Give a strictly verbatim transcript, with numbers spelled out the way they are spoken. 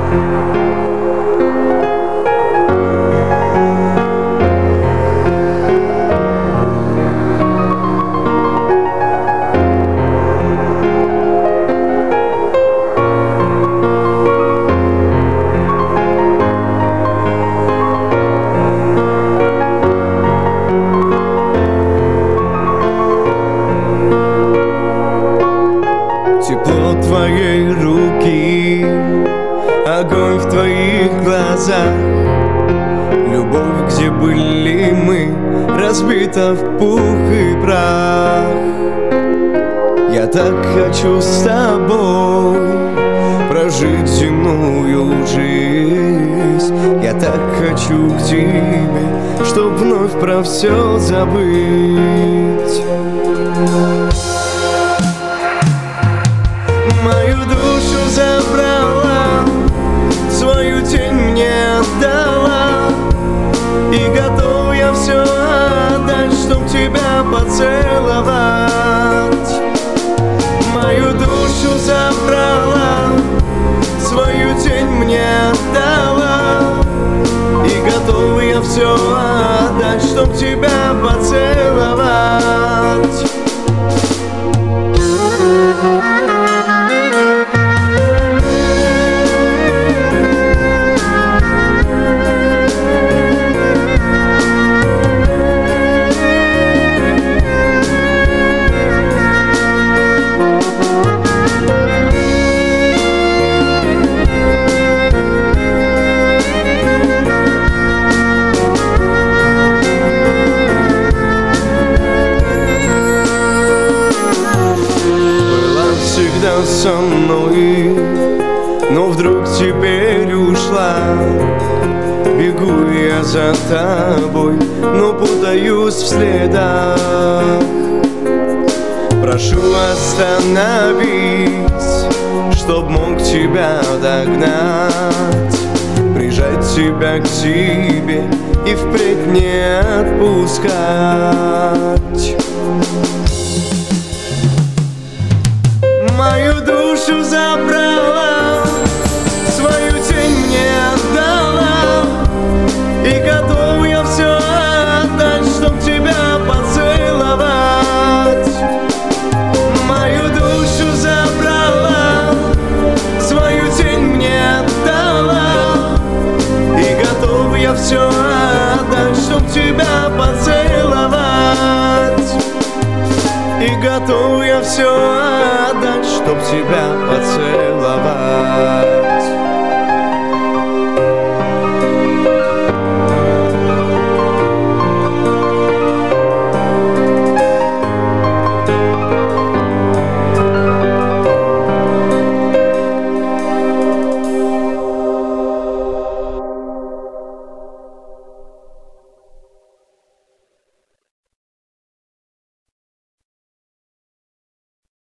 Тепло твоей руки, огонь в твоих глазах, любовь, где были мы, разбита в пух и прах. Я так хочу с тобой прожить земную жизнь. Я так хочу к тебе, чтоб вновь про все забыть. Мою душу забрала, свою тень мне отдала, и готов я все отдать, чтоб тебя поцеловать. Мою душу забрала, свою тень мне отдала, и готов я все отдать, чтоб тебя поцеловать. Со мной, но вдруг теперь ушла. Бегу я за тобой, но путаюсь в следах. Прошу, остановись, чтоб мог тебя догнать, прижать тебя к себе и впредь не отпускать. Мою душу забрала, свою тень мне отдала, и готов я все отдать, чтоб тебя поцеловать. Мою душу забрала, свою тень мне отдала, и готов я все отдать, чтоб тебя поцеловать. И готов я все отдать, чтоб тебя поцеловать.